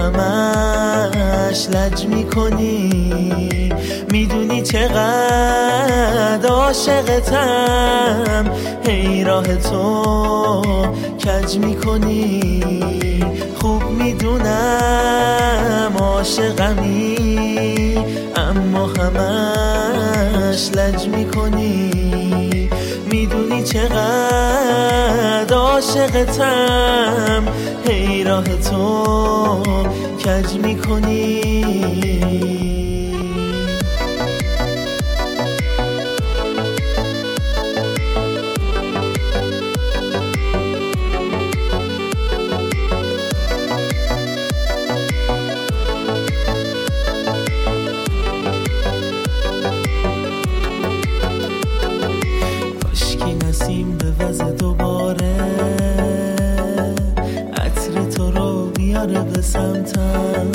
همش لج میکنی. میدونی چقدر عاشقتم، هی راه تو کج میکنی. خوب میدونم عاشقمی، اما همش لج میکنی. میدونی چقدر عاشقتم، هی راه تو کج میکنی. نسیم به وز دوباره عطر تو رو بیاره به سمتم.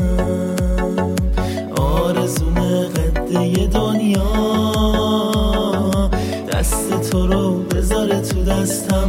آرزوم قده دنیا دست تو رو بذاره تو دستم.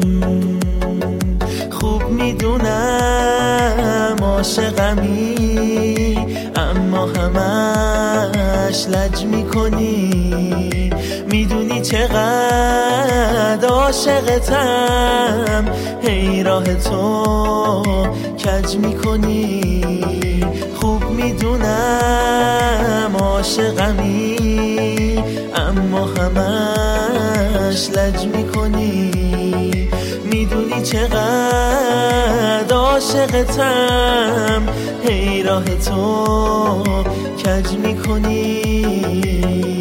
خوب میدونم عاشقمی، اما همش لج میکنی. میدونی چقدر عاشقتم، هی راه تو کج میکنی. خوب میدونم عاشقمی، اما همش لج میکنی. میدونی چقدر عاشقتم، هی راه تو کج میکنی.